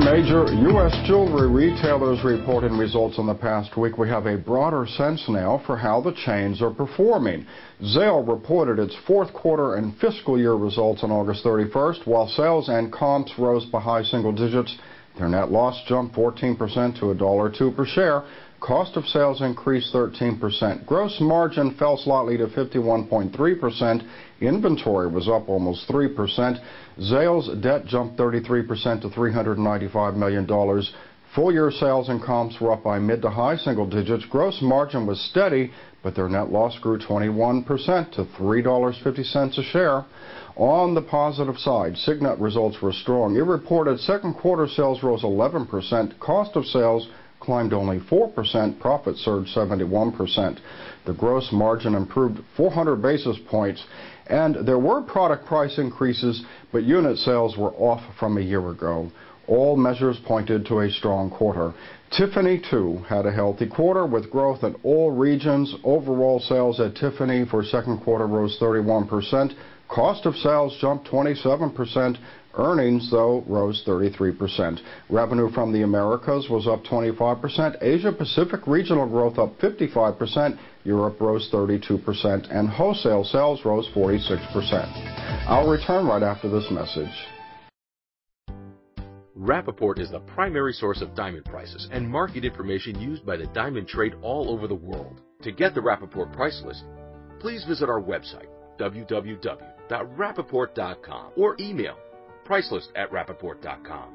major U.S. jewelry retailers reporting results in the past week, we have a broader sense now for how the chains are performing. Zale reported its fourth quarter and fiscal year results on August 31st. While sales and comps rose by high single digits, their net loss jumped 14% to $1.02 per share. Cost of sales increased 13%. Gross margin fell slightly to 51.3%. Inventory was up almost 3%. Zale's debt jumped 33% to $395 million. Full-year sales and comps were up by mid to high single digits. Gross margin was steady, but their net loss grew 21% to $3.50 a share. On the positive side, Signet results were strong. It reported second quarter sales rose 11%. Cost of sales climbed only 4%. Profit surged 71%. The gross margin improved 400 basis points, and there were product price increases, but unit sales were off from a year ago. All measures pointed to a strong quarter. Tiffany, too, had a healthy quarter with growth in all regions. Overall sales at Tiffany for second quarter rose 31%. Cost of sales jumped 27%. Earnings, though, rose 33%. Revenue from the Americas was up 25%. Asia-Pacific regional growth up 55%. Europe rose 32%. And wholesale sales rose 46%. I'll return right after this message. Rappaport is the primary source of diamond prices and market information used by the diamond trade all over the world. To get the Rappaport price list, please visit our website, www.rappaport.com, or email pricelist@rappaport.com.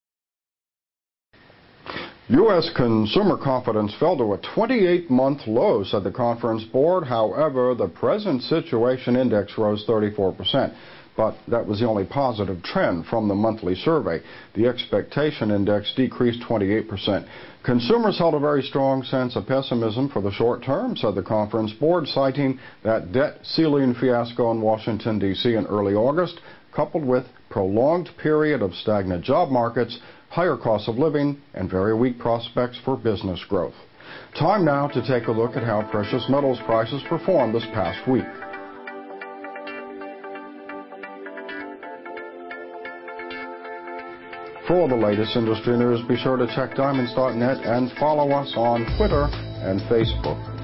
U.S. consumer confidence fell to a 28-month low, said the Conference Board. However, the present situation index rose 34%. But that was the only positive trend from the monthly survey. The expectation index decreased 28%. Consumers held a very strong sense of pessimism for the short term, said the Conference Board, citing that debt ceiling fiasco in Washington, D.C. in early August, coupled with prolonged period of stagnant job markets, higher cost of living, and very weak prospects for business growth. Time now to take a look at how precious metals prices performed this past week. For all the latest industry news, be sure to check diamonds.net and follow us on Twitter and Facebook.